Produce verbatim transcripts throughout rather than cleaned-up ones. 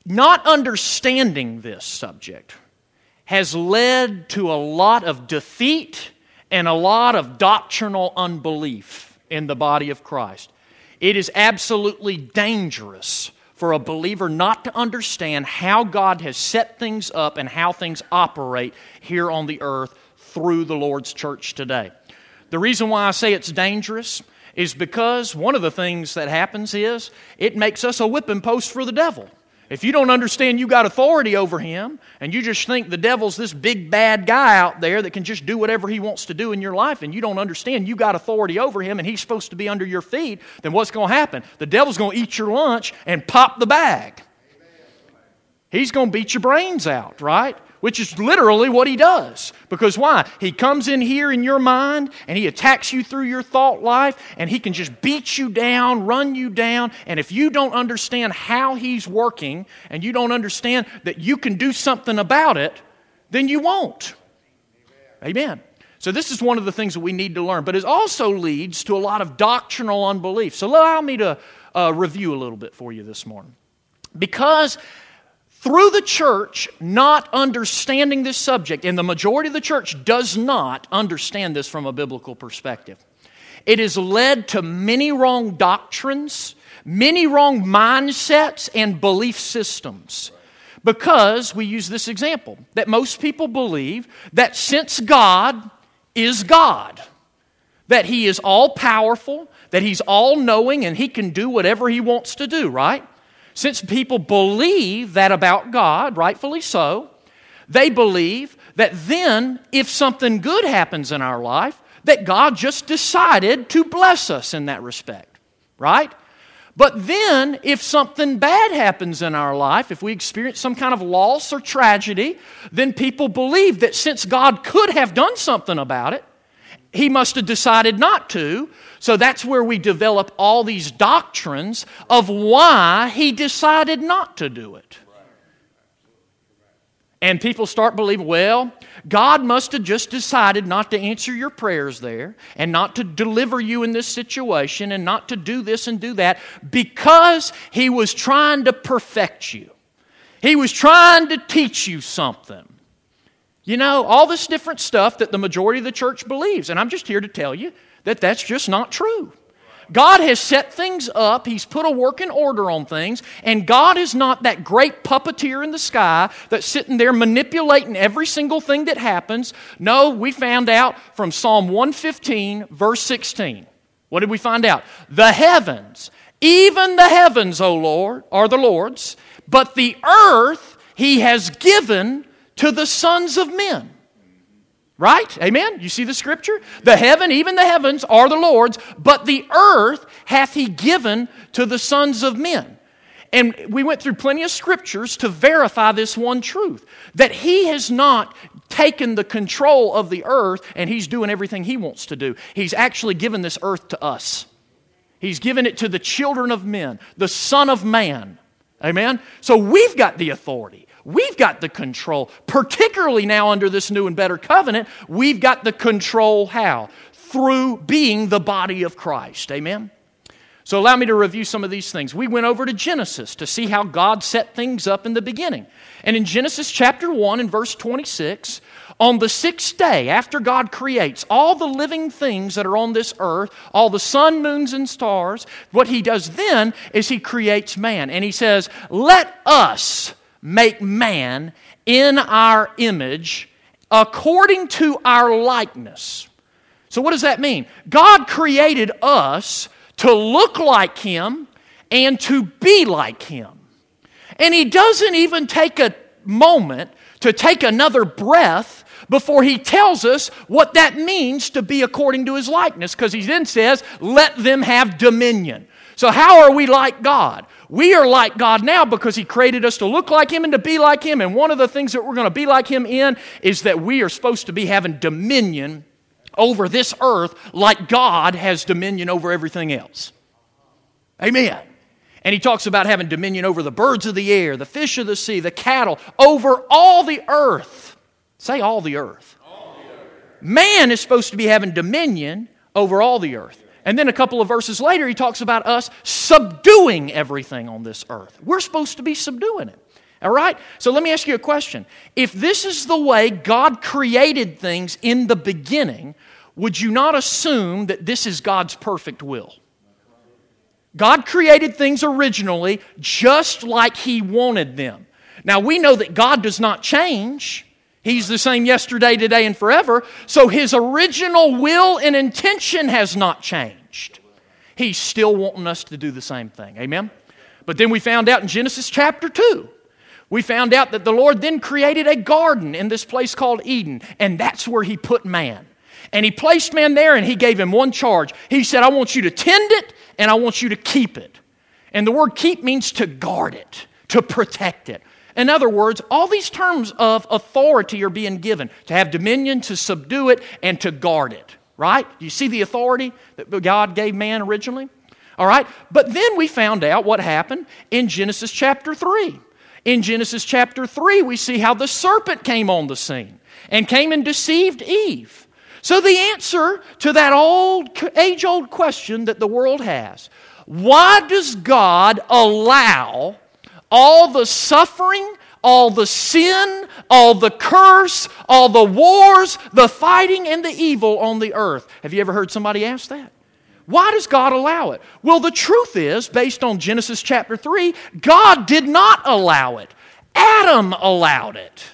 not understanding this subject has led to a lot of defeat and a lot of doctrinal unbelief in the body of Christ. It is absolutely dangerous for a believer not to understand how God has set things up and how things operate here on the earth through the Lord's church today. The reason why I say it's dangerous is because one of the things that happens is it makes us a whipping post for the devil. If you don't understand you got authority over him, and you just think the devil's this big bad guy out there that can just do whatever he wants to do in your life, and you don't understand you got authority over him and he's supposed to be under your feet, then what's going to happen? The devil's going to eat your lunch and pop the bag. He's going to beat your brains out, right? Which is literally what he does. Because why? He comes in here in your mind and he attacks you through your thought life and he can just beat you down, run you down. And if you don't understand how he's working and you don't understand that you can do something about it, then you won't. Amen. So this is one of the things that we need to learn. But it also leads to a lot of doctrinal unbelief. So allow me to uh, review a little bit for you this morning. Because through the church not understanding this subject, and the majority of the church does not understand this from a biblical perspective, it has led to many wrong doctrines, many wrong mindsets and belief systems. Because we use this example, that most people believe that since God is God, that He is all-powerful, that He's all-knowing, and He can do whatever He wants to do, right? Since people believe that about God, rightfully so, they believe that then if something good happens in our life, that God just decided to bless us in that respect, right? But then if something bad happens in our life, if we experience some kind of loss or tragedy, then people believe that since God could have done something about it, He must have decided not to. So that's where we develop all these doctrines of why He decided not to do it. And people start believing, well, God must have just decided not to answer your prayers there and not to deliver you in this situation and not to do this and do that because He was trying to perfect you. He was trying to teach you something. You know, all this different stuff that the majority of the church believes. And I'm just here to tell you that that's just not true. God has set things up. He's put a working order on things. And God is not that great puppeteer in the sky that's sitting there manipulating every single thing that happens. No, we found out from Psalm one fifteen, verse sixteen. What did we find out? The heavens, even the heavens, O Lord, are the Lord's, but the earth He has given to the sons of men. Right? Amen? You see the scripture? The heaven, even the heavens, are the Lord's, but the earth hath He given to the sons of men. And we went through plenty of scriptures to verify this one truth, that He has not taken the control of the earth and He's doing everything He wants to do. He's actually given this earth to us. He's given it to the children of men, the Son of Man. Amen? So we've got the authority. We've got the control. Particularly now under this new and better covenant, we've got the control how? Through being the body of Christ. Amen? So allow me to review some of these things. We went over to Genesis to see how God set things up in the beginning. And in Genesis chapter one and verse twenty-six, on the sixth day after God creates all the living things that are on this earth, all the sun, moons, and stars, what He does then is He creates man. And He says, let us make man in our image according to our likeness. So what does that mean? God created us to look like Him and to be like Him. And He doesn't even take a moment to take another breath before He tells us what that means to be according to His likeness, because He then says, let them have dominion. So how are we like God? We are like God now because He created us to look like Him and to be like Him. And one of the things that we're going to be like Him in is that we are supposed to be having dominion over this earth like God has dominion over everything else. Amen. And He talks about having dominion over the birds of the air, the fish of the sea, the cattle, over all the earth. Say all the earth. All the earth. Man is supposed to be having dominion over all the earth. And then a couple of verses later, he talks about us subduing everything on this earth. We're supposed to be subduing it. All right? So let me ask you a question. If this is the way God created things in the beginning, would you not assume that this is God's perfect will? God created things originally just like He wanted them. Now, we know that God does not change. He's the same yesterday, today, and forever. So His original will and intention has not changed. He's still wanting us to do the same thing. Amen? But then we found out in Genesis chapter two, we found out that the Lord then created a garden in this place called Eden, and that's where He put man. And He placed man there, and He gave him one charge. He said, I want you to tend it, and I want you to keep it. And the word keep means to guard it, to protect it. In other words, all these terms of authority are being given, to have dominion, to subdue it, and to guard it. Right? Do you see the authority that God gave man originally? All right? But then we found out what happened in Genesis chapter three. In Genesis chapter three, we see how the serpent came on the scene and came and deceived Eve. So the answer to that old, age-old question that the world has, why does God allow all the suffering, all the sin, all the curse, all the wars, the fighting, and the evil on the earth? Have you ever heard somebody ask that? Why does God allow it? Well, the truth is, based on Genesis chapter three, God did not allow it. Adam allowed it.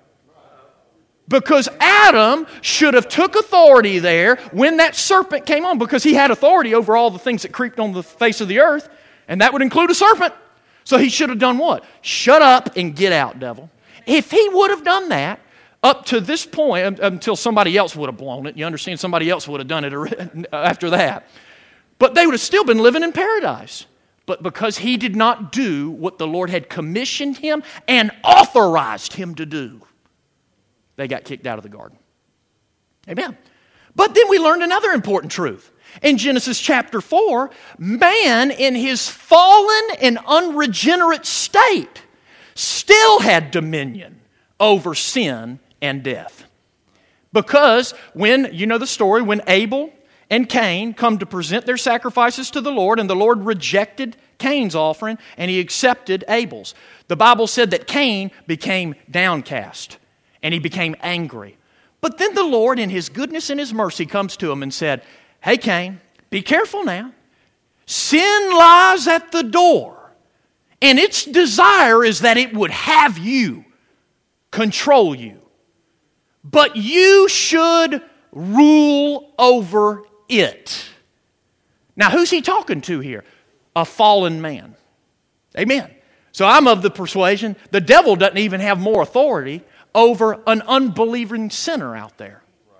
Because Adam should have took authority there when that serpent came on, because he had authority over all the things that creeped on the face of the earth, and that would include a serpent. So he should have done what? Shut up and get out, devil. If he would have done that, up to this point, until somebody else would have blown it, you understand, somebody else would have done it after that. But they would have still been living in paradise. But because he did not do what the Lord had commissioned him and authorized him to do, they got kicked out of the garden. Amen. But then we learned another important truth. In Genesis chapter four, man in his fallen and unregenerate state still had dominion over sin and death. Because when, you know the story, when Abel and Cain come to present their sacrifices to the Lord, and the Lord rejected Cain's offering and He accepted Abel's. The Bible said that Cain became downcast and he became angry. But then the Lord, in His goodness and His mercy, comes to him and said, hey, Cain, be careful now. Sin lies at the door, and its desire is that it would have you, control you. But you should rule over it. Now, who's he talking to here? A fallen man. Amen. So I'm of the persuasion the devil doesn't even have more authority over an unbelieving sinner out there.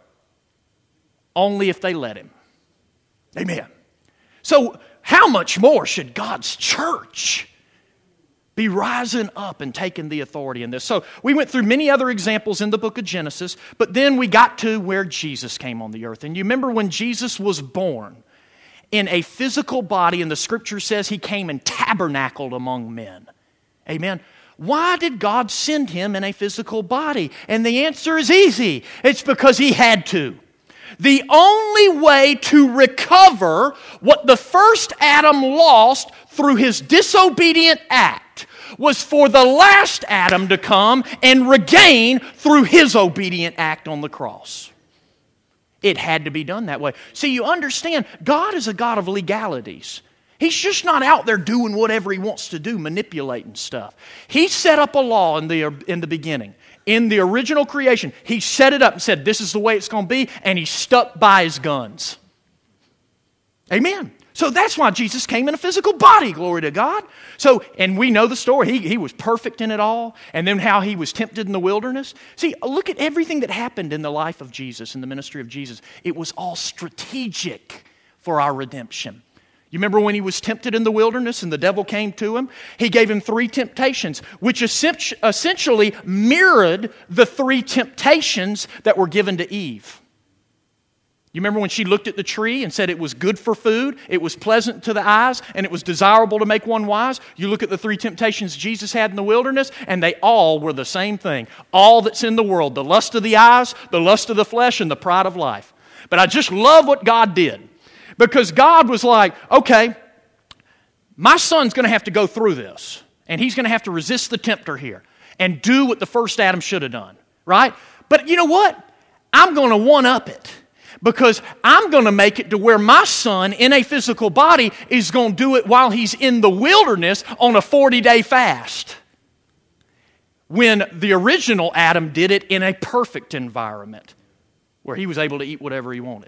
Only if they let him. Amen. So how much more should God's church be rising up and taking the authority in this? So we went through many other examples in the book of Genesis, but then we got to where Jesus came on the earth. And you remember when Jesus was born in a physical body, and the scripture says He came and tabernacled among men. Amen. Why did God send Him in a physical body? And the answer is easy. It's because He had to. The only way to recover what the first Adam lost through his disobedient act was for the last Adam to come and regain through his obedient act on the cross. It had to be done that way. See, you understand, God is a God of legalities. He's just not out there doing whatever He wants to do, manipulating stuff. He set up a law in the, in the beginning. In the original creation, He set it up and said, this is the way it's going to be, and He stuck by His guns. Amen. So that's why Jesus came in a physical body, glory to God. So, and we know the story. He, he was perfect in it all, and then how He was tempted in the wilderness. See, look at everything that happened in the life of Jesus, in the ministry of Jesus. It was all strategic for our redemption. You remember when He was tempted in the wilderness and the devil came to Him? He gave Him three temptations, which essentially mirrored the three temptations that were given to Eve. You remember when she looked at the tree and said it was good for food, it was pleasant to the eyes, and it was desirable to make one wise? You look at the three temptations Jesus had in the wilderness, and they all were the same thing. All that's in the world, the lust of the eyes, the lust of the flesh, and the pride of life. But I just love what God did. Because God was like, okay, my son's going to have to go through this. And he's going to have to resist the tempter here and do what the first Adam should have done, right? But you know what? I'm going to one-up it. Because I'm going to make it to where my son in a physical body is going to do it while he's in the wilderness on a forty-day fast. When the original Adam did it in a perfect environment where he was able to eat whatever he wanted.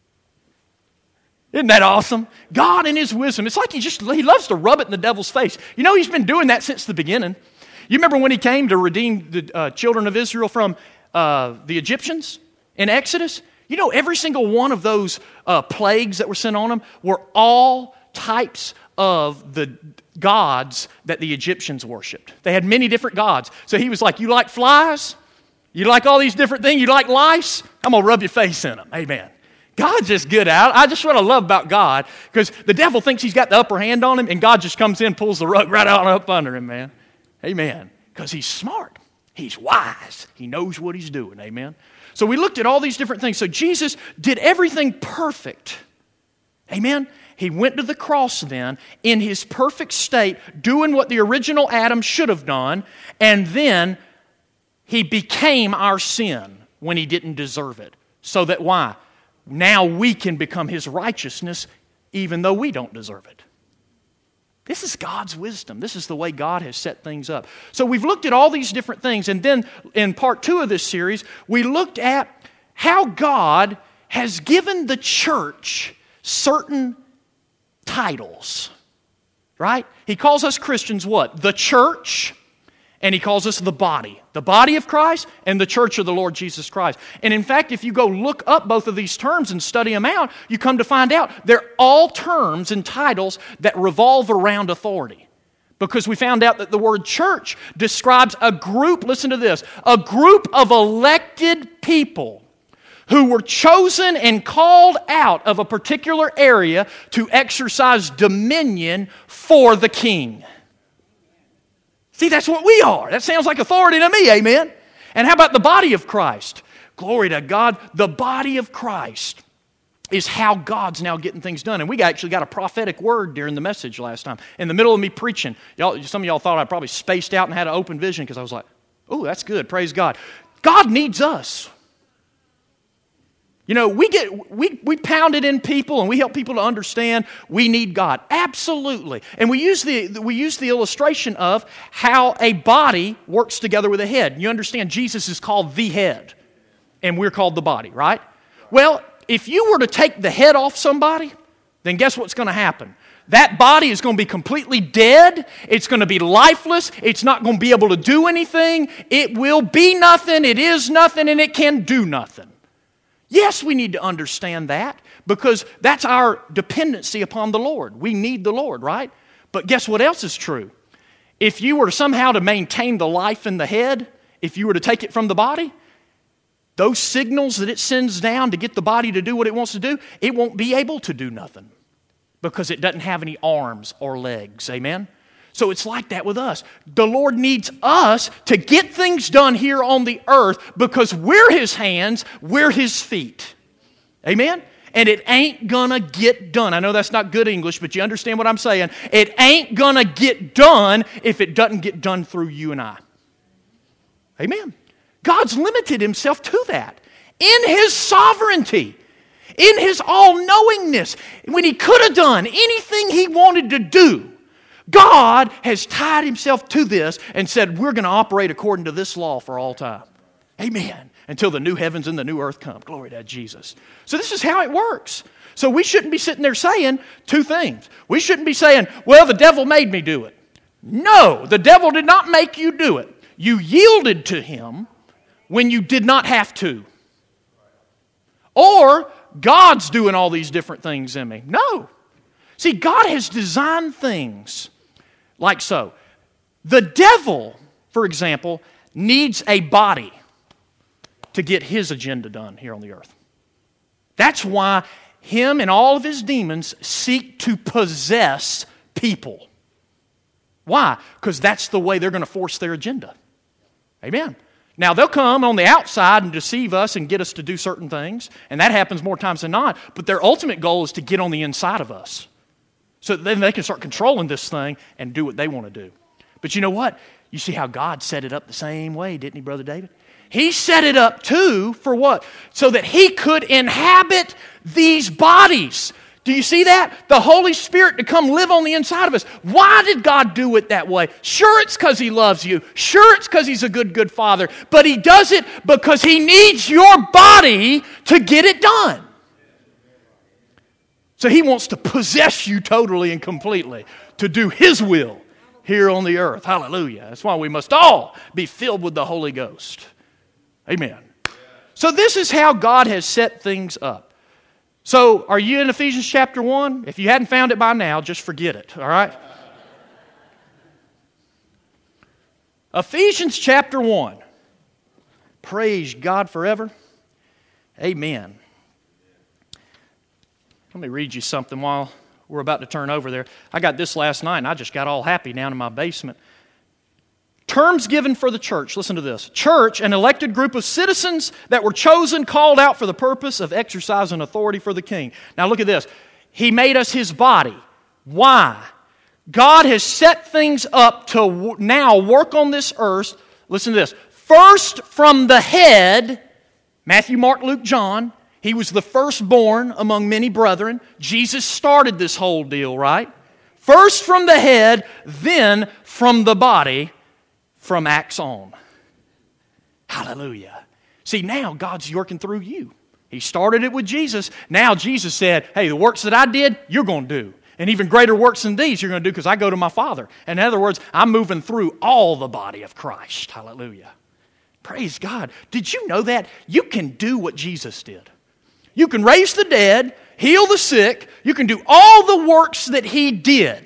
Isn't that awesome? God in His wisdom. It's like He just He loves to rub it in the devil's face. You know, He's been doing that since the beginning. You remember when He came to redeem the uh, children of Israel from uh, the Egyptians in Exodus? You know, every single one of those uh, plagues that were sent on them were all types of the gods that the Egyptians worshipped. They had many different gods. So He was like, you like flies? You like all these different things? You like lice? I'm going to rub your face in them. Amen. God's just good out. I just what I love about God, because the devil thinks he's got the upper hand on him, and God just comes in, pulls the rug right out and up under him, man. Amen. Because He's smart. He's wise. He knows what He's doing. Amen. So we looked at all these different things. So Jesus did everything perfect. Amen. He went to the cross then in His perfect state, doing what the original Adam should have done, and then He became our sin when He didn't deserve it. So that why? Now we can become His righteousness even though we don't deserve it. This is God's wisdom. This is the way God has set things up. So we've looked at all these different things, and then in part two of this series, we looked at how God has given the church certain titles, right? He calls us Christians what? The church, and He calls us the body. The body of Christ and the church of the Lord Jesus Christ. And in fact, if you go look up both of these terms and study them out, you come to find out they're all terms and titles that revolve around authority. Because we found out that the word church describes a group, listen to this, a group of elected people who were chosen and called out of a particular area to exercise dominion for the king. See, that's what we are. That sounds like authority to me, amen? And how about the body of Christ? Glory to God. The body of Christ is how God's now getting things done. And we actually got a prophetic word during the message last time. In the middle of me preaching, y'all, some of y'all thought I probably spaced out and had an open vision because I was like, oh, that's good. Praise God. God needs us. You know, we get we we pound it in people and we help people to understand we need God. Absolutely. And we use the we use the illustration of how a body works together with a head. You understand Jesus is called the head and we're called the body, right? Well, if you were to take the head off somebody, then guess what's going to happen? That body is going to be completely dead. It's going to be lifeless. It's not going to be able to do anything. It will be nothing. It is nothing, and it can do nothing. Yes, we need to understand that because that's our dependency upon the Lord. We need the Lord, right? But guess what else is true? If you were somehow to maintain the life in the head, if you were to take it from the body, those signals that it sends down to get the body to do what it wants to do, it won't be able to do nothing because it doesn't have any arms or legs. Amen? So it's like that with us. The Lord needs us to get things done here on the earth because we're His hands, we're His feet. Amen? And it ain't gonna get done. I know that's not good English, but you understand what I'm saying. It ain't gonna get done if it doesn't get done through you and I. Amen? God's limited Himself to that. In His sovereignty, in His all-knowingness, when He could have done anything He wanted to do, God has tied Himself to this and said, we're going to operate according to this law for all time. Amen. Until the new heavens and the new earth come. Glory to Jesus. So this is how it works. So we shouldn't be sitting there saying two things. We shouldn't be saying, well, the devil made me do it. No, the devil did not make you do it. You yielded to him when you did not have to. Or God's doing all these different things in me. No. See, God has designed things like so. The devil, for example, needs a body to get his agenda done here on the earth. That's why him and all of his demons seek to possess people. Why? Because that's the way they're going to force their agenda. Amen. Now, they'll come on the outside and deceive us and get us to do certain things, and that happens more times than not, but their ultimate goal is to get on the inside of us. So then they can start controlling this thing and do what they want to do. But you know what? You see how God set it up the same way, didn't He, Brother David? He set it up too for what? So that He could inhabit these bodies. Do you see that? The Holy Spirit to come live on the inside of us. Why did God do it that way? Sure, it's because He loves you. Sure, it's because He's a good, good Father. But He does it because He needs your body to get it done. So He wants to possess you totally and completely to do His will here on the earth. Hallelujah. That's why we must all be filled with the Holy Ghost. Amen. So this is how God has set things up. So, are you in Ephesians chapter one? If you hadn't found it by now, just forget it, all right? Ephesians chapter one. Praise God forever. Amen. Let me read you something while we're about to turn over there. I got this last night, and I just got all happy down in my basement. Terms given for the church. Listen to this. Church, an elected group of citizens that were chosen, called out for the purpose of exercising authority for the king. Now look at this. He made us His body. Why? God has set things up to now work on this earth. Listen to this. First from the head, Matthew, Mark, Luke, John. He was the firstborn among many brethren. Jesus started this whole deal, right? First from the head, then from the body, from Acts on. Hallelujah. See, now God's working through you. He started it with Jesus. Now Jesus said, hey, the works that I did, you're going to do. And even greater works than these you're going to do because I go to my Father. In other words, I'm moving through all the body of Christ. Hallelujah. Praise God. Did you know that? You can do what Jesus did. You can raise the dead, heal the sick. You can do all the works that He did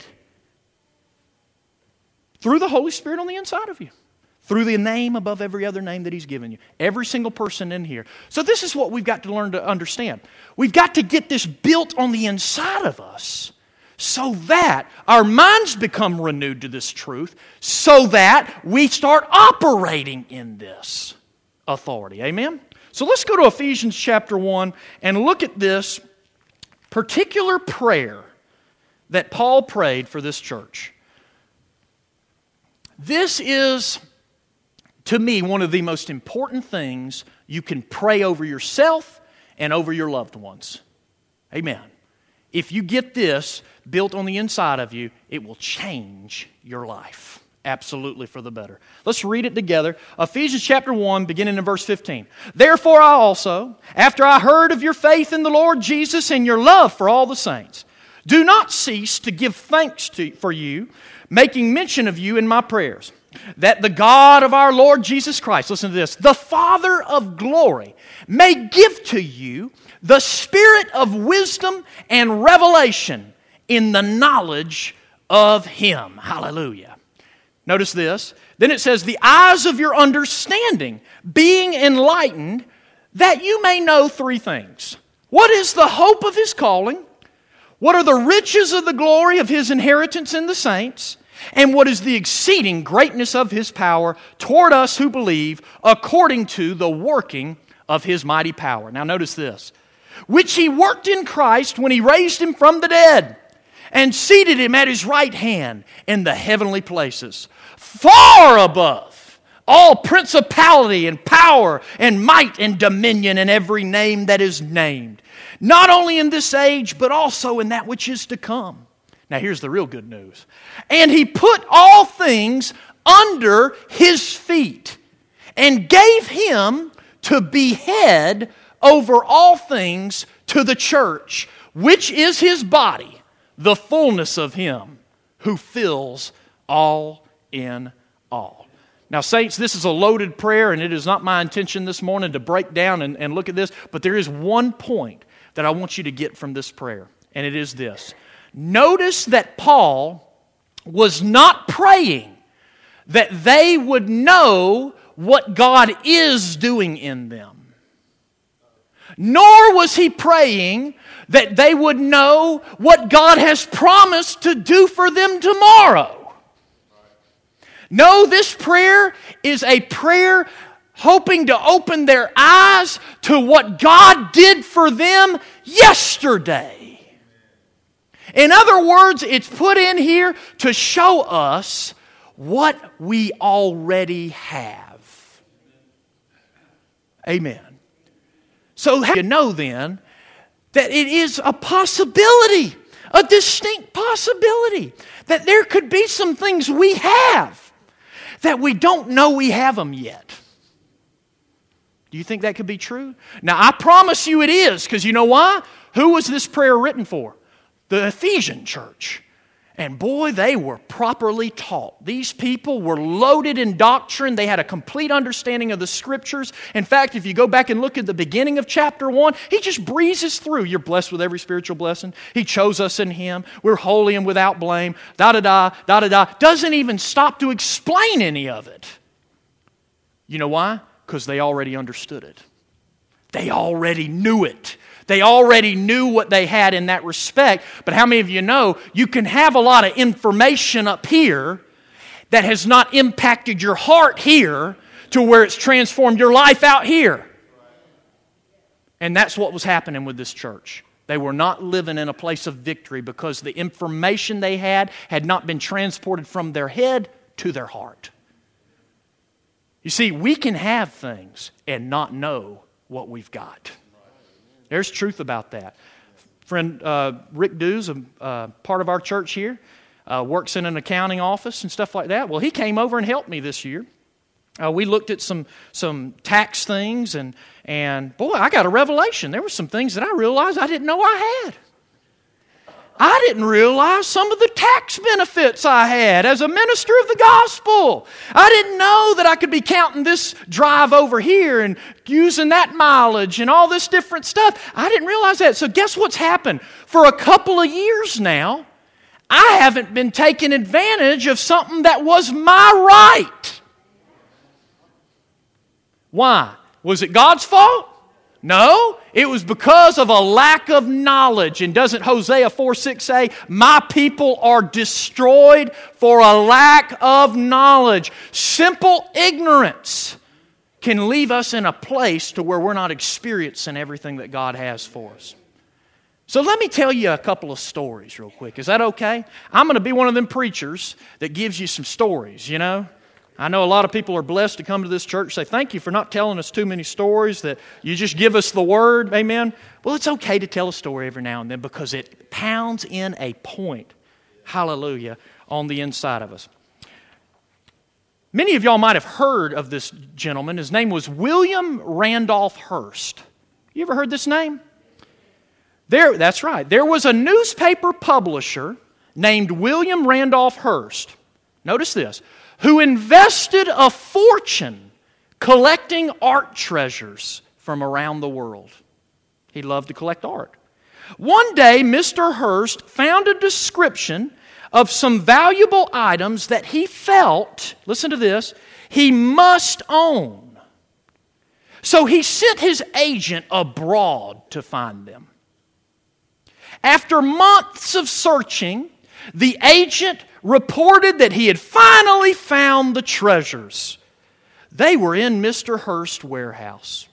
through the Holy Spirit on the inside of you. Through the name above every other name that He's given you. Every single person in here. So this is what we've got to learn to understand. We've got to get this built on the inside of us so that our minds become renewed to this truth, so that we start operating in this authority. Amen? So let's go to Ephesians chapter one and look at this particular prayer that Paul prayed for this church. This is, to me, one of the most important things you can pray over yourself and over your loved ones. Amen. If you get this built on the inside of you, it will change your life. Absolutely for the better. Let's read it together. Ephesians chapter one, beginning in verse fifteen. Therefore I also, after I heard of your faith in the Lord Jesus and your love for all the saints, do not cease to give thanks to, for you, making mention of you in my prayers, that the God of our Lord Jesus Christ, listen to this, the Father of glory, may give to you the spirit of wisdom and revelation in the knowledge of Him. Hallelujah. Notice this. Then it says, the eyes of your understanding being enlightened, that you may know three things. What is the hope of His calling? What are the riches of the glory of His inheritance in the saints? And what is the exceeding greatness of His power toward us who believe, according to the working of His mighty power? Now notice this. Which He worked in Christ when He raised Him from the dead and seated Him at His right hand in the heavenly places, far above all principality and power and might and dominion and every name that is named, not only in this age, but also in that which is to come. Now here's the real good news. And He put all things under His feet and gave Him to be head over all things to the church, which is His body, the fullness of Him who fills all in all. Now, saints, this is a loaded prayer, and it is not my intention this morning to break down and, and look at this, but there is one point that I want you to get from this prayer, and it is this. Notice that Paul was not praying that they would know what God is doing in them. Nor was he praying that they would know what God has promised to do for them tomorrow. No, this prayer is a prayer hoping to open their eyes to what God did for them yesterday. In other words, it's put in here to show us what we already have. Amen. So you know then that it is a possibility, a distinct possibility, that there could be some things we have that we don't know we have them yet. Do you think that could be true? Now, I promise you it is, because you know why? Who was this prayer written for? The Ephesian church. And boy, they were properly taught. These people were loaded in doctrine. They had a complete understanding of the Scriptures. In fact, if you go back and look at the beginning of chapter one, he just breezes through. You're blessed with every spiritual blessing. He chose us in Him. We're holy and without blame. Da-da-da, da-da-da. Doesn't even stop to explain any of it. You know why? Because they already understood it. They already knew it. They already knew what they had in that respect. But how many of you know you can have a lot of information up here that has not impacted your heart here to where it's transformed your life out here? And that's what was happening with this church. They were not living in a place of victory because the information they had had not been transported from their head to their heart. You see, we can have things and not know what we've got. There's truth about that. Friend uh, Rick Dews, a uh, part of our church here, uh, works in an accounting office and stuff like that. Well, he came over and helped me this year. Uh, we looked at some some tax things, and and boy, I got a revelation. There were some things that I realized I didn't know I had. I didn't realize some of the tax benefits I had as a minister of the gospel. I didn't know that I could be counting this drive over here and using that mileage and all this different stuff. I didn't realize that. So guess what's happened? For a couple of years now, I haven't been taking advantage of something that was my right. Why? Was it God's fault? No, it was because of a lack of knowledge. And doesn't Hosea four six say, my people are destroyed for a lack of knowledge? Simple ignorance can leave us in a place to where we're not experiencing everything that God has for us. So let me tell you a couple of stories real quick. Is that okay? I'm going to be one of them preachers that gives you some stories, you know. I know a lot of people are blessed to come to this church, say, thank you for not telling us too many stories, that you just give us the word, amen. Well, it's okay to tell a story every now and then because it pounds in a point, hallelujah, on the inside of us. Many of y'all might have heard of this gentleman. His name was William Randolph Hearst. You ever heard this name? There, that's right. There was a newspaper publisher named William Randolph Hearst. Notice this. Who invested a fortune collecting art treasures from around the world. He loved to collect art. One day, Mister Hearst found a description of some valuable items that he felt, listen to this, he must own. So he sent his agent abroad to find them. After months of searching, the agent reported that he had finally found the treasures. They were in Mister Hearst's warehouse.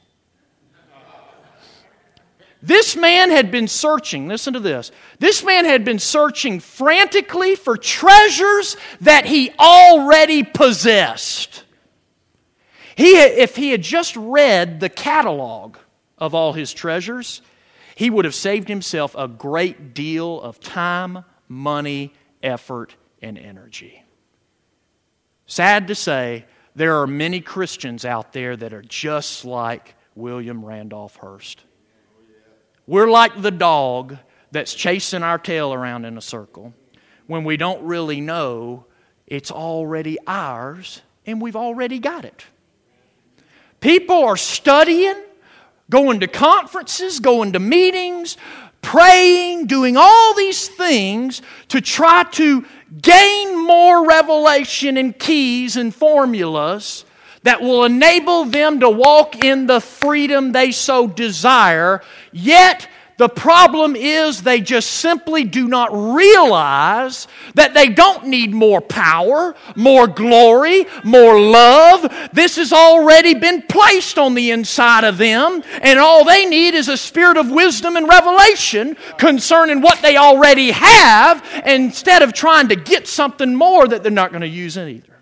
This man had been searching, listen to this, this man had been searching frantically for treasures that he already possessed. He, if he had just read the catalog of all his treasures, he would have saved himself a great deal of time, money, effort, and energy. Sad to say, there are many Christians out there that are just like William Randolph Hearst. We're like the dog that's chasing our tail around in a circle when we don't really know it's already ours and we've already got it. People are studying, going to conferences, going to meetings, praying, doing all these things to try to gain more revelation and keys and formulas that will enable them to walk in the freedom they so desire. Yet, the The problem is they just simply do not realize that they don't need more power, more glory, more love. This has already been placed on the inside of them, and all they need is a spirit of wisdom and revelation concerning what they already have, instead of trying to get something more that they're not going to use either.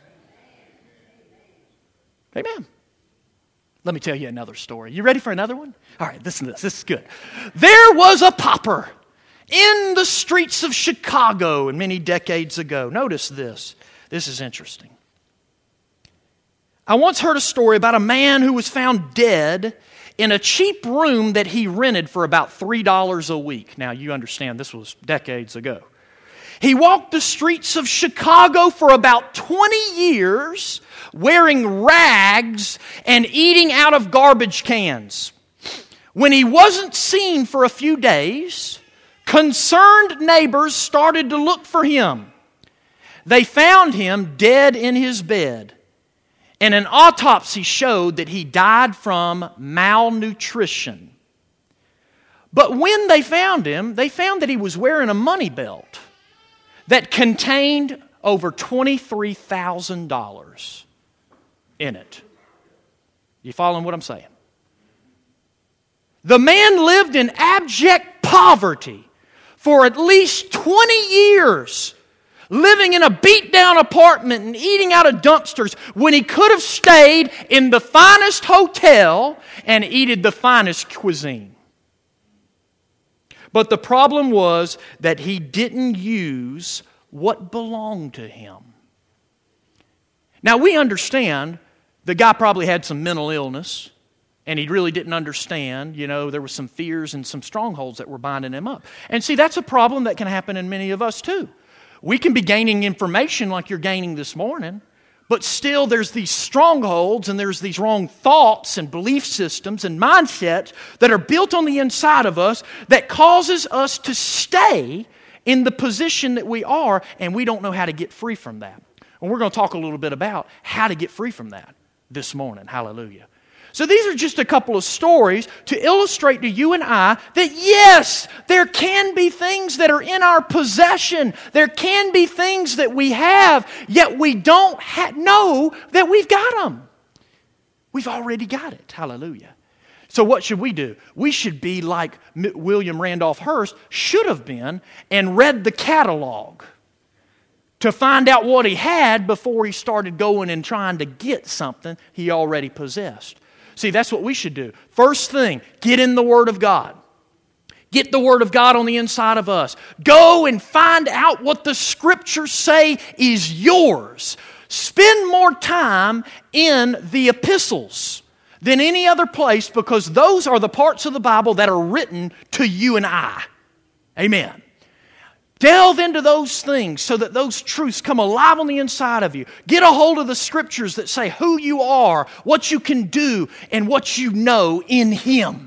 Amen. Let me tell you another story. You ready for another one? All right, listen to this. This is good. There was a pauper in the streets of Chicago many decades ago. Notice this. This is interesting. I once heard a story about a man who was found dead in a cheap room that he rented for about three dollars a week. Now, you understand this was decades ago. He walked the streets of Chicago for about twenty years, wearing rags and eating out of garbage cans. When he wasn't seen for a few days, concerned neighbors started to look for him. They found him dead in his bed, and an autopsy showed that he died from malnutrition. But when they found him, they found that he was wearing a money belt that contained over twenty-three thousand dollars in it. You following what I'm saying? The man lived in abject poverty for at least twenty years, living in a beat-down apartment and eating out of dumpsters when he could have stayed in the finest hotel and eaten the finest cuisine. But the problem was that he didn't use what belonged to him. Now, we understand the guy probably had some mental illness, and he really didn't understand. You know, there were some fears and some strongholds that were binding him up. And see, that's a problem that can happen in many of us too. We can be gaining information like you're gaining this morning, but still there's these strongholds and there's these wrong thoughts and belief systems and mindsets that are built on the inside of us that causes us to stay in the position that we are, and we don't know how to get free from that. And we're going to talk a little bit about how to get free from that this morning. Hallelujah. So these are just a couple of stories to illustrate to you and I that yes, there can be things that are in our possession. There can be things that we have, yet we don't ha- know that we've got them. We've already got it. Hallelujah. So what should we do? We should be like William Randolph Hearst should have been and read the catalog to find out what he had before he started going and trying to get something he already possessed. See, that's what we should do. First thing, get in the Word of God. Get the Word of God on the inside of us. Go and find out what the Scriptures say is yours. Spend more time in the epistles than any other place, because those are the parts of the Bible that are written to you and I. Amen. Delve into those things so that those truths come alive on the inside of you. Get a hold of the Scriptures that say who you are, what you can do, and what you know in Him.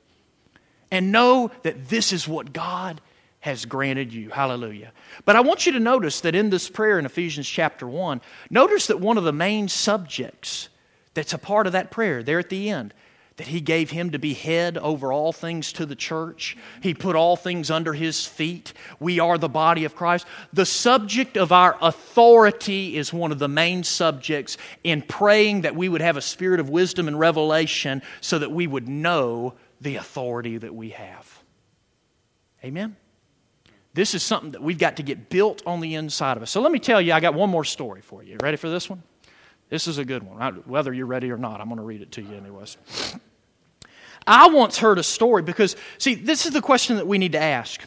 And know that this is what God has granted you. Hallelujah. But I want you to notice that in this prayer in Ephesians chapter one, notice that one of the main subjects that's a part of that prayer there at the end, that He gave Him to be head over all things to the church. He put all things under His feet. We are the body of Christ. The subject of our authority is one of the main subjects in praying that we would have a spirit of wisdom and revelation so that we would know the authority that we have. Amen? This is something that we've got to get built on the inside of us. So let me tell you, I got one more story for you. Ready for this one? This is a good one. Whether you're ready or not, I'm going to read it to you anyways. I once heard a story because, see, this is the question that we need to ask.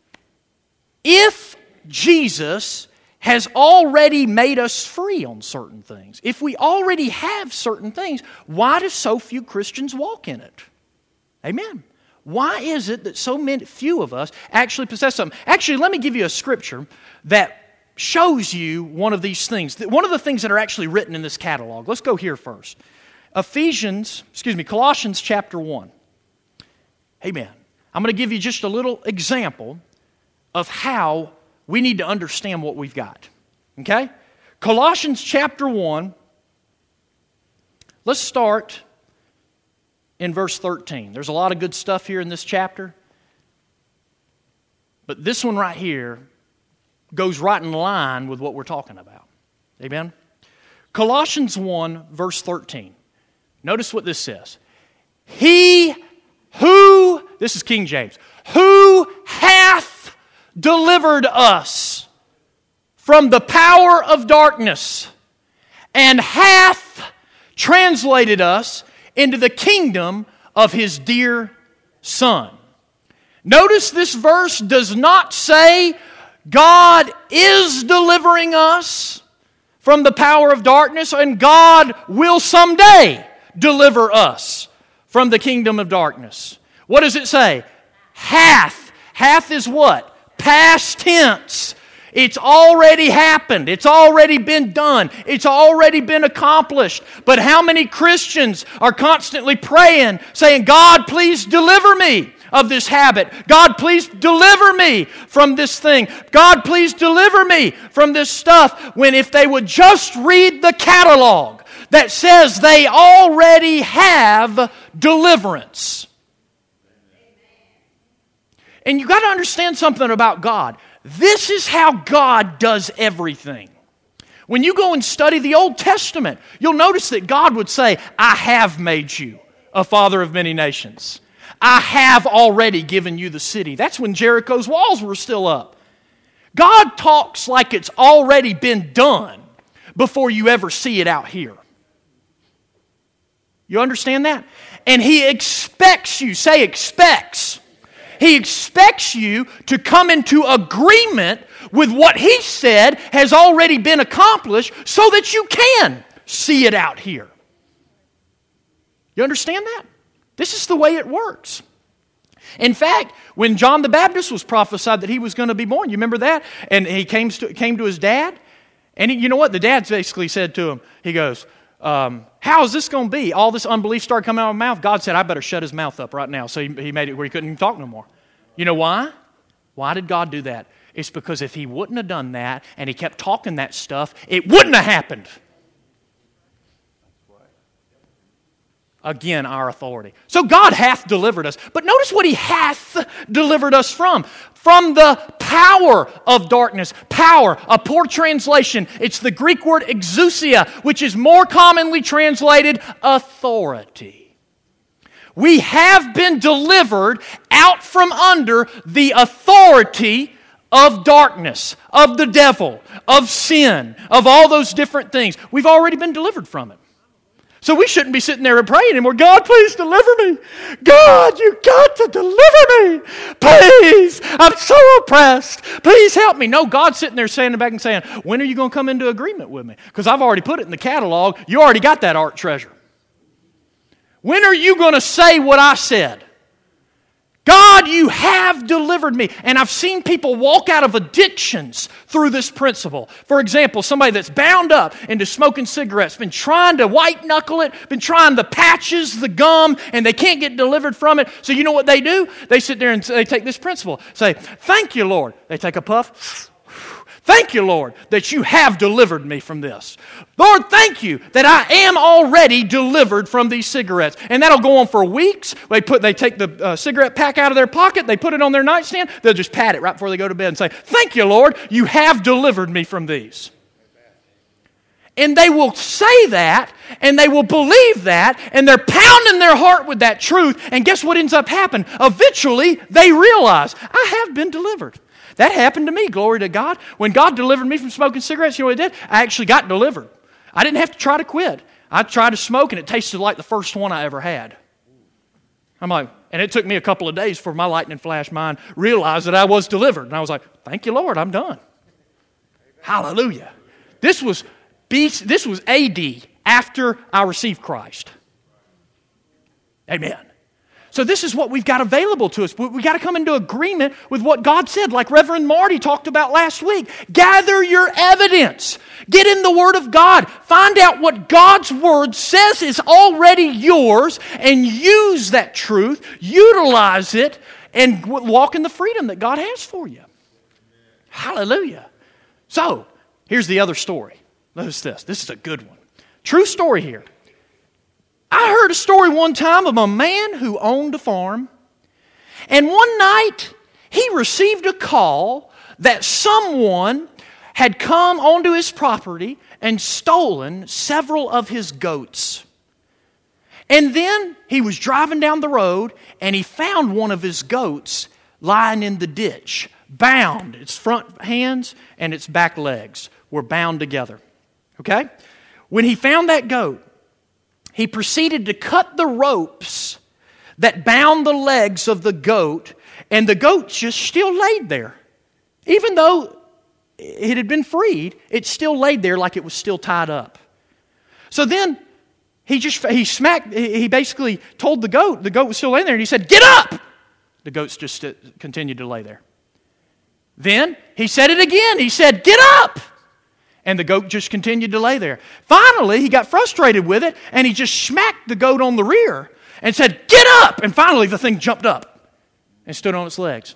If Jesus has already made us free on certain things, if we already have certain things, why do so few Christians walk in it? Amen. Why is it that so many, few of us actually possess something? Actually, let me give you a scripture that shows you one of these things. One of the things that are actually written in this catalog. Let's go here first. Ephesians, excuse me, Colossians chapter one. Amen. I'm going to give you just a little example of how we need to understand what we've got. Okay? Colossians chapter one. Let's start in verse thirteen. There's a lot of good stuff here in this chapter. But this one right here goes right in line with what we're talking about. Amen? Colossians one, verse thirteen. Notice what this says. He who, this is King James, who hath delivered us from the power of darkness and hath translated us into the kingdom of His dear Son. Notice this verse does not say God is delivering us from the power of darkness and God will someday deliver us from the kingdom of darkness. What does it say? Hath. Hath is what? Past tense. It's already happened. It's already been done. It's already been accomplished. But how many Christians are constantly praying, saying, God, please deliver me of this habit. God, please deliver me from this thing. God, please deliver me from this stuff. When if they would just read the catalog that says they already have deliverance. And you got to understand something about God. This is how God does everything. When you go and study the Old Testament, you'll notice that God would say, I have made you a father of many nations. I have already given you the city. That's when Jericho's walls were still up. God talks like it's already been done before you ever see it out here. You understand that? And He expects you, say expects. He expects you to come into agreement with what He said has already been accomplished so that you can see it out here. You understand that? This is the way it works. In fact, when John the Baptist was prophesied that he was going to be born, you remember that? And he came to, came to his dad, and he, you know what? The dad basically said to him, he goes, um, how is this going to be? All this unbelief started coming out of my mouth. God said, I better shut his mouth up right now. So he, he made it where he couldn't even talk no more. You know why? Why did God do that? It's because if He wouldn't have done that and He kept talking that stuff, it wouldn't have happened. Again, our authority. So God hath delivered us. But notice what He hath delivered us from. From the power of darkness. Power, a poor translation. It's the Greek word exousia, which is more commonly translated authority. We have been delivered out from under the authority of darkness, of the devil, of sin, of all those different things. We've already been delivered from it. So we shouldn't be sitting there and praying anymore. God, please deliver me. God, you got to deliver me. Please, I'm so oppressed. Please help me. No, God's sitting there standing back and saying, when are you going to come into agreement with me? Because I've already put it in the catalog. You already got that art treasure. When are you going to say what I said? God, you have delivered me. And I've seen people walk out of addictions through this principle. For example, somebody that's bound up into smoking cigarettes, been trying to white knuckle it, been trying the patches, the gum, and they can't get delivered from it. So you know what they do? They sit there and they take this principle. Say, thank you, Lord. They take a puff. Thank you, Lord, that you have delivered me from this. Lord, thank you that I am already delivered from these cigarettes. And that'll go on for weeks. They put, they take the uh, cigarette pack out of their pocket, they put it on their nightstand, they'll just pat it right before they go to bed and say, thank you, Lord, you have delivered me from these. And they will say that, and they will believe that, and they're pounding their heart with that truth, and guess what ends up happening? Eventually, they realize, I have been delivered. That happened to me, glory to God. When God delivered me from smoking cigarettes, you know what it did? I actually got delivered. I didn't have to try to quit. I tried to smoke, and it tasted like the first one I ever had. I'm like, and it took me a couple of days for my lightning flash mind realized that I was delivered. And I was like, thank you, Lord, I'm done. Amen. Hallelujah. This was B C, this was A D, after I received Christ. Amen. So this is what we've got available to us. We've got to come into agreement with what God said, like Reverend Marty talked about last week. Gather your evidence. Get in the Word of God. Find out what God's Word says is already yours and use that truth, utilize it, and walk in the freedom that God has for you. Hallelujah. So, here's the other story. Notice this. This is a good one. True story here. I heard a story one time of a man who owned a farm, and one night he received a call that someone had come onto his property and stolen several of his goats. And then he was driving down the road and he found one of his goats lying in the ditch, bound. Its front hands and its back legs were bound together. Okay? When he found that goat, he proceeded to cut the ropes that bound the legs of the goat, and the goat just still laid there. Even though it had been freed, it still laid there like it was still tied up. So then he just he smacked, he basically told the goat, the goat was still laying there, and he said, "Get up!" The goats just continued to lay there. Then he said it again. He said, "Get up!" And the goat just continued to lay there. Finally, he got frustrated with it, and he just smacked the goat on the rear and said, "Get up!" And finally, the thing jumped up and stood on its legs.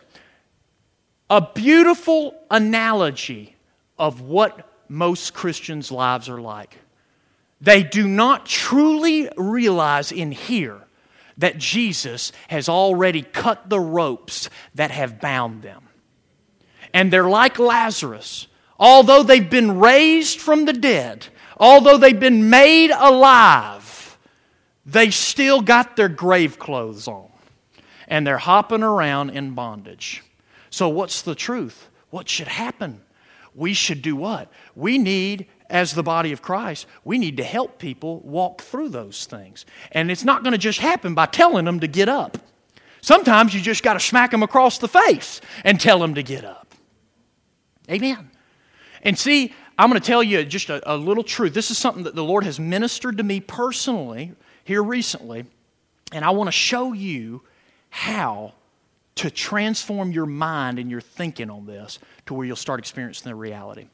A beautiful analogy of what most Christians' lives are like. They do not truly realize in here that Jesus has already cut the ropes that have bound them. And they're like Lazarus. Although they've been raised from the dead, although they've been made alive, they still got their grave clothes on. And they're hopping around in bondage. So what's the truth? What should happen? We should do what? We need, as the body of Christ, we need to help people walk through those things. And it's not going to just happen by telling them to get up. Sometimes you just got to smack them across the face and tell them to get up. Amen. And see, I'm going to tell you just a, a little truth. This is something that the Lord has ministered to me personally here recently. And I want to show you how to transform your mind and your thinking on this to where you'll start experiencing the reality.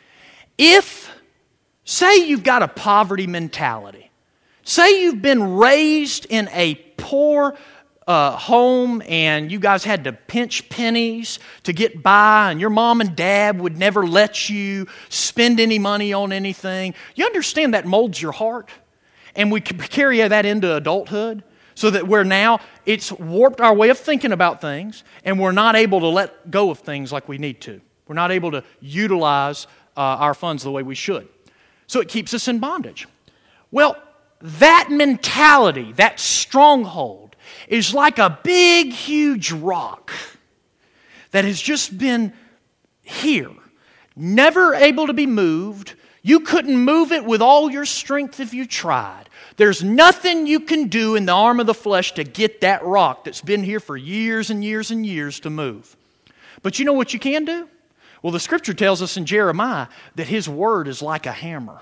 If, say you've got a poverty mentality, say you've been raised in a poor uh, home and you guys had to pinch pennies to get by and your mom and dad would never let you spend any money on anything, you understand that molds your heart? And we can carry that into adulthood. So that we're now, it's warped our way of thinking about things, and we're not able to let go of things like we need to. We're not able to utilize uh, our funds the way we should. So it keeps us in bondage. Well, that mentality, that stronghold, is like a big, huge rock that has just been here, never able to be moved. You couldn't move it with all your strength if you tried. There's nothing you can do in the arm of the flesh to get that rock that's been here for years and years and years to move. But you know what you can do? Well, the Scripture tells us in Jeremiah that His Word is like a hammer.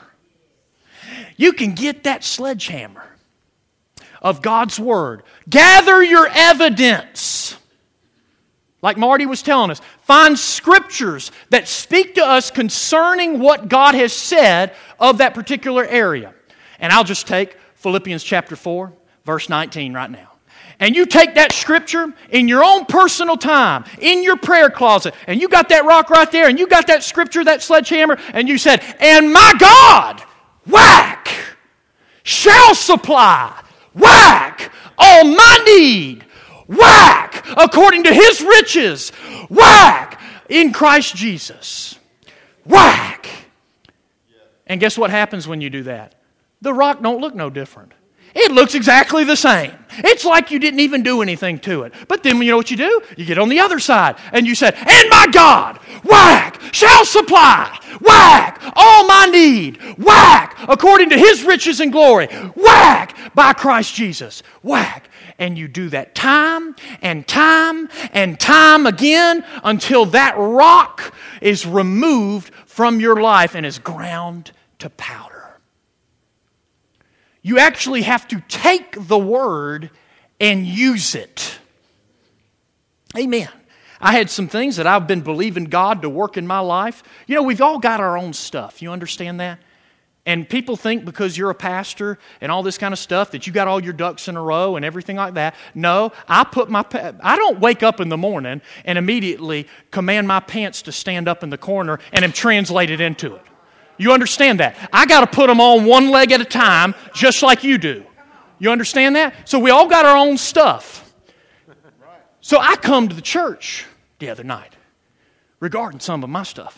You can get that sledgehammer of God's Word. Gather your evidence. Like Marty was telling us, find scriptures that speak to us concerning what God has said of that particular area. And I'll just take Philippians chapter four, verse nineteen right now. And you take that scripture in your own personal time, in your prayer closet, and you got that rock right there, and you got that scripture, that sledgehammer, and you said, "And my God, whack, shall supply, whack, all my need, whack, according to His riches, whack, in Christ Jesus, whack." And guess what happens when you do that? The rock don't look no different. It looks exactly the same. It's like you didn't even do anything to it. But then you know what you do? You get on the other side and you said, "And my God, whack, shall supply, whack, all my need, whack, according to His riches and glory, whack, by Christ Jesus, whack." And you do that time and time and time again until that rock is removed from your life and is ground to powder. You actually have to take the Word and use it. Amen. I had some things that I've been believing God to work in my life. You know, we've all got our own stuff. You understand that? And people think because you're a pastor and all this kind of stuff that you got all your ducks in a row and everything like that. No, I put my I don't wake up in the morning and immediately command my pants to stand up in the corner and am translated into it. You understand that? I got to put them on one leg at a time, just like you do. You understand that? So we all got our own stuff. So I come to the church the other night regarding some of my stuff.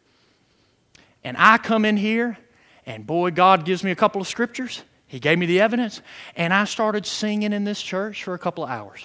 And I come in here, and boy, God gives me a couple of scriptures. He gave me the evidence, and I started singing in this church for a couple of hours.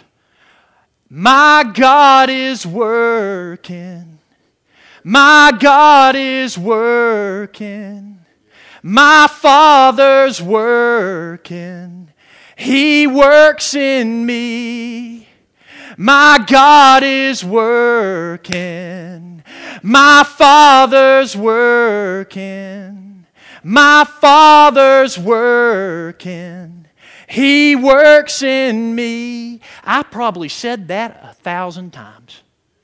My God is working. My God is working. My Father's working. He works in me. My God is working. My Father's working. My Father's working. He works in me. I probably said that a thousand times.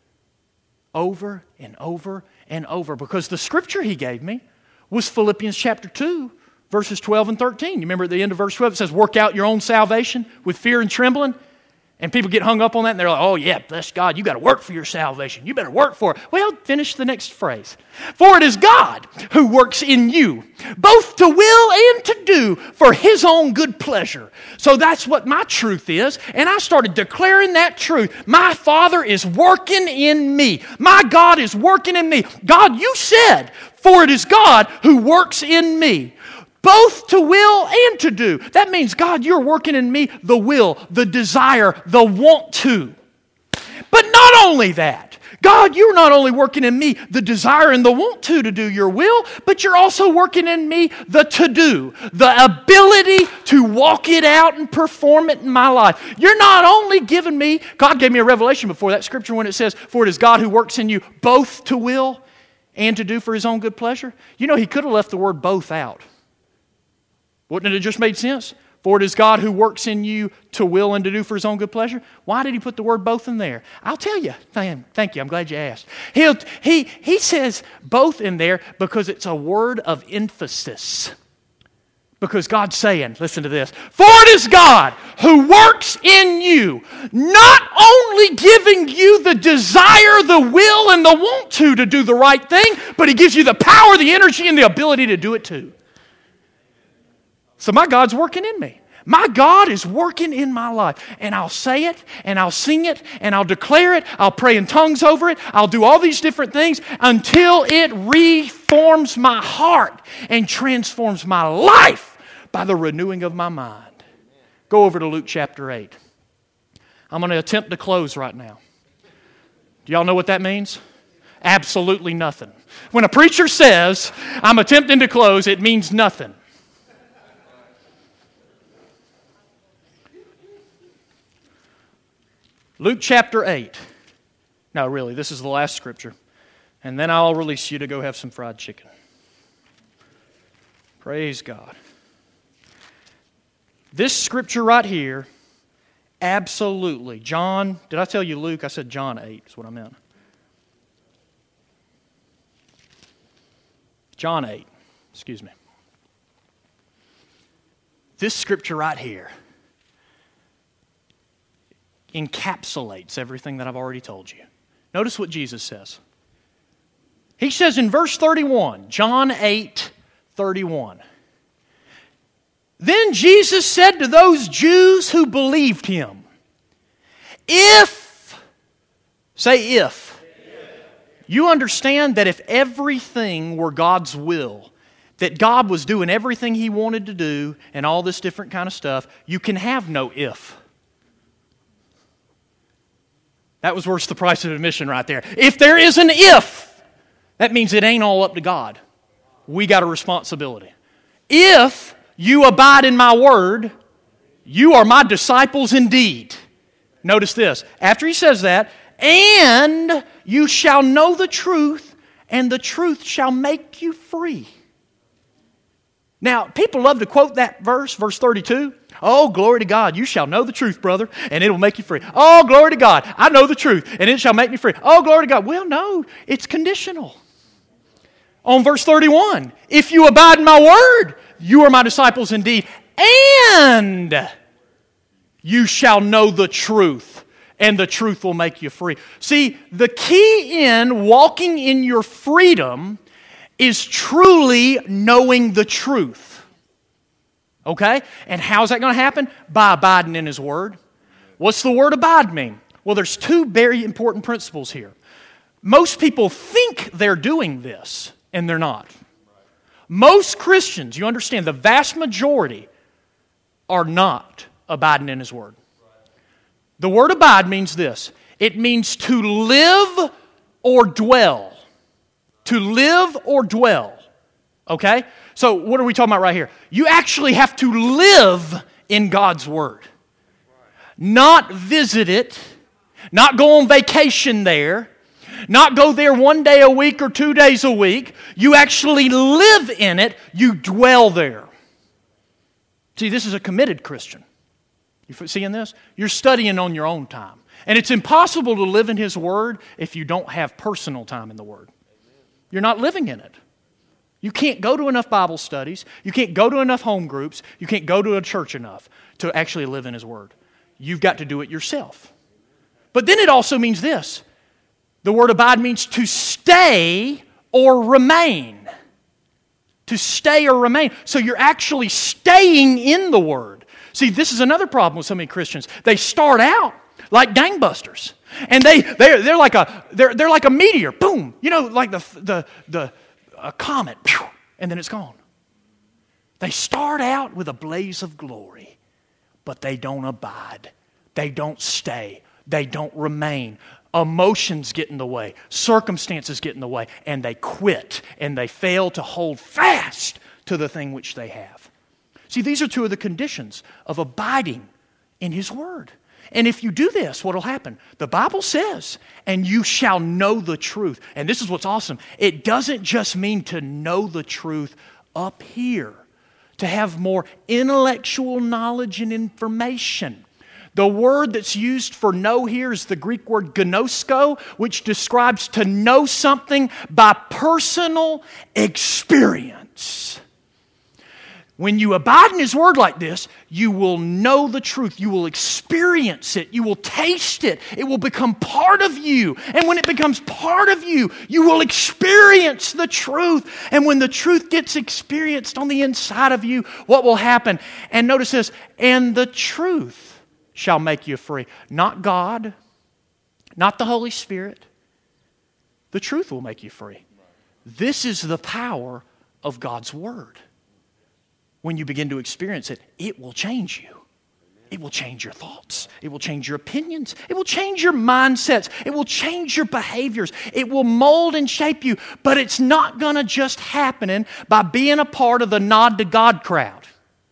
Over and over and over. Because the scripture He gave me was Philippians chapter two, verses twelve and thirteen. You remember at the end of verse twelve, it says, work out your own salvation with fear and trembling. And people get hung up on that, and they're like, oh yeah, bless God, you got to work for your salvation. You better work for it. Well, finish the next phrase. For it is God who works in you, both to will and to do for His own good pleasure. So that's what my truth is, and I started declaring that truth. My Father is working in me. My God is working in me. God, you said, for it is God who works in me. Both to will and to do. That means, God, you're working in me the will, the desire, the want to. But not only that. God, you're not only working in me the desire and the want to to do your will, but you're also working in me the to do, the ability to walk it out and perform it in my life. You're not only giving me, God gave me a revelation before that scripture when it says, for it is God who works in you both to will and to do for His own good pleasure. You know, He could have left the word both out. Wouldn't it have just made sense? For it is God who works in you to will and to do for His own good pleasure. Why did He put the word both in there? I'll tell you. Thank you. I'm glad you asked. He'll, he, he says both in there because it's a word of emphasis. Because God's saying, listen to this, for it is God who works in you, not only giving you the desire, the will, and the want to to do the right thing, but He gives you the power, the energy, and the ability to do it too. So my God's working in me. My God is working in my life. And I'll say it, and I'll sing it, and I'll declare it, I'll pray in tongues over it, I'll do all these different things until it reforms my heart and transforms my life by the renewing of my mind. Go over to Luke chapter eight. I'm going to attempt to close right now. Do y'all know what that means? Absolutely nothing. When a preacher says, I'm attempting to close, it means nothing. Luke chapter eight. No, really, this is the last scripture. And then I'll release you to go have some fried chicken. Praise God. This scripture right here, absolutely. John, did I tell you Luke? I said John eight is what I meant. John eight, excuse me. This scripture right here encapsulates everything that I've already told you. Notice what Jesus says. He says in verse thirty-one, John eight, thirty-one. Then Jesus said to those Jews who believed Him, if, say if, you understand that if everything were God's will, that God was doing everything He wanted to do and all this different kind of stuff, you can have no if. That was worth the price of admission right there. If there is an if, that means it ain't all up to God. We got a responsibility. If you abide in my word, you are my disciples indeed. Notice this. After he says that, and you shall know the truth, and the truth shall make you free. Now, people love to quote that verse, verse thirty-two. Oh, glory to God, you shall know the truth, brother, and it will make you free. Oh, glory to God, I know the truth, and it shall make me free. Oh, glory to God. Well, no, it's conditional. On verse thirty-one, if you abide in my word, you are my disciples indeed, and you shall know the truth, and the truth will make you free. See, the key in walking in your freedom is truly knowing the truth. Okay? And how's that going to happen? By abiding in His Word. What's the word abide mean? Well, there's two very important principles here. Most people think they're doing this, and they're not. Most Christians, you understand, the vast majority are not abiding in His Word. The word abide means this. It means to live or dwell. To live or dwell. Okay? So what are we talking about right here? You actually have to live in God's Word. Not visit it. Not go on vacation there. Not go there one day a week or two days a week. You actually live in it. You dwell there. See, this is a committed Christian. You seeing this? You're studying on your own time. And it's impossible to live in His Word if you don't have personal time in the Word. You're not living in it. You can't go to enough Bible studies. You can't go to enough home groups. You can't go to a church enough to actually live in His Word. You've got to do it yourself. But then it also means this. The word abide means to stay or remain. To stay or remain. So you're actually staying in the Word. See, this is another problem with so many Christians. They start out like gangbusters. And they, they're, they're, like a, they're, they're like a meteor. Boom. You know, like the, the, the a comet. Pew, and then it's gone. They start out with a blaze of glory. But they don't abide. They don't stay. They don't remain. Emotions get in the way. Circumstances get in the way. And they quit. And they fail to hold fast to the thing which they have. See, these are two of the conditions of abiding in His Word. And if you do this, what will happen? The Bible says, and you shall know the truth. And this is what's awesome. It doesn't just mean to know the truth up here, to have more intellectual knowledge and information. The word that's used for know here is the Greek word gnosko, which describes to know something by personal experience. When you abide in His Word like this, you will know the truth. You will experience it. You will taste it. It will become part of you. And when it becomes part of you, you will experience the truth. And when the truth gets experienced on the inside of you, what will happen? And notice this, and the truth shall make you free. Not God, not the Holy Spirit. The truth will make you free. This is the power of God's Word. When you begin to experience it, it will change you. It will change your thoughts. It will change your opinions. It will change your mindsets. It will change your behaviors. It will mold and shape you. But it's not going to just happen by being a part of the nod to God crowd.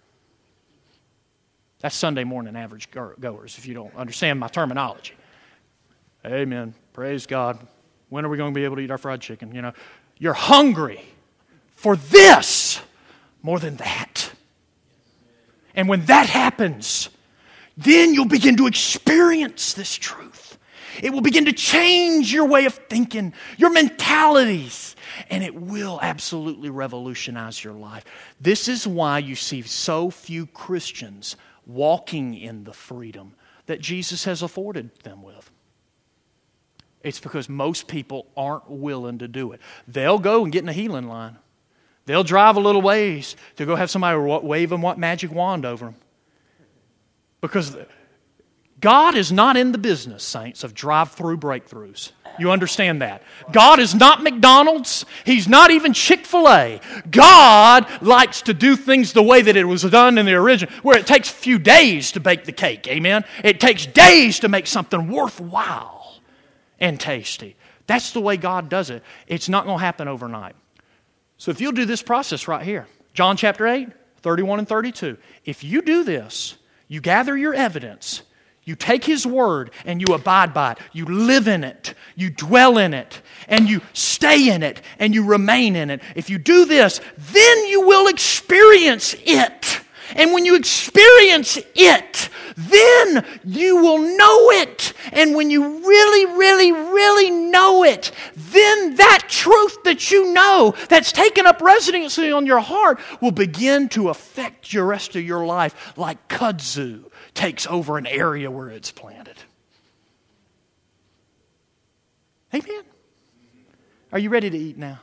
That's Sunday morning average goers, if you don't understand my terminology. Amen. Praise God. When are we going to be able to eat our fried chicken? You know, you're hungry for this more than that. And when that happens, then you'll begin to experience this truth. It will begin to change your way of thinking, your mentalities, and it will absolutely revolutionize your life. This is why you see so few Christians walking in the freedom that Jesus has afforded them with. It's because most people aren't willing to do it. They'll go and get in a healing line. They'll drive a little ways to go have somebody wave them what magic wand over them. Because God is not in the business, saints, of drive-through breakthroughs. You understand that? God is not McDonald's. He's not even Chick-fil-A. God likes to do things the way that it was done in the original, where it takes a few days to bake the cake. Amen? It takes days to make something worthwhile and tasty. That's the way God does it. It's not going to happen overnight. So if you'll do this process right here, John chapter eight, thirty-one and thirty-two. If you do this, you gather your evidence, you take His Word and you abide by it. You live in it, you dwell in it, and you stay in it, and you remain in it. If you do this, then you will experience it. And when you experience it, then you will know it. And when you really, really, really know it, then that truth that you know that's taken up residency on your heart will begin to affect your rest of your life like kudzu takes over an area where it's planted. Amen. Are you ready to eat now?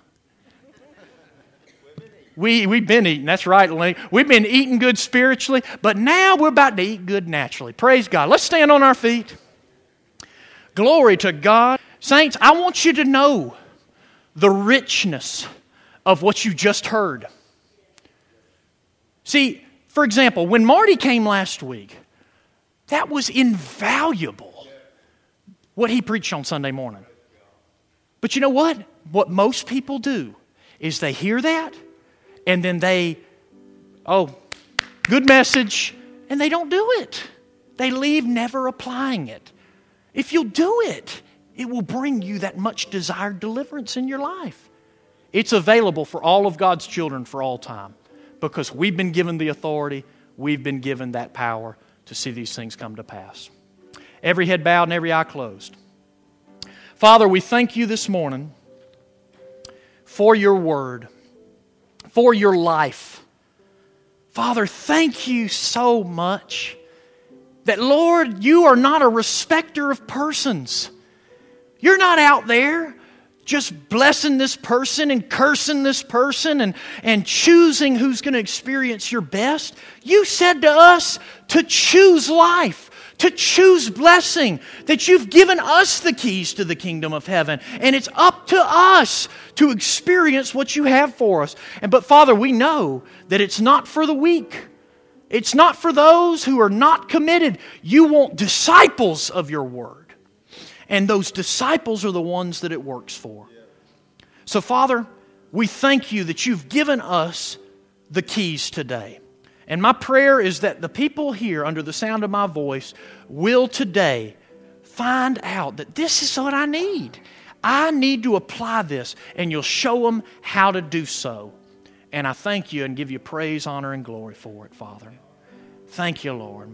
We, we've been eating, that's right, Lenny. We've been eating good spiritually, but now we're about to eat good naturally. Praise God. Let's stand on our feet. Glory to God. Saints, I want you to know the richness of what you just heard. See, for example, when Marty came last week, that was invaluable, what he preached on Sunday morning. But you know what? What most people do is they hear that, and then they, oh, good message, and they don't do it. They leave never applying it. If you'll do it, it will bring you that much desired deliverance in your life. It's available for all of God's children for all time because we've been given the authority, we've been given that power to see these things come to pass. Every head bowed and every eye closed. Father, we thank you this morning for your word, for your life. Father, thank you so much that, Lord, you are not a respecter of persons. You're not out there just blessing this person and cursing this person and, and choosing who's going to experience your best. You said to us to choose life, to choose blessing, that you've given us the keys to the kingdom of heaven. And it's up to us to experience what you have for us. And but Father, we know that it's not for the weak. It's not for those who are not committed. You want disciples of your word. And those disciples are the ones that it works for. So, Father, we thank you that you've given us the keys today. And my prayer is that the people here under the sound of my voice will today find out that this is what I need. I need to apply this, and you'll show them how to do so. And I thank you and give you praise, honor, and glory for it, Father. Thank you, Lord.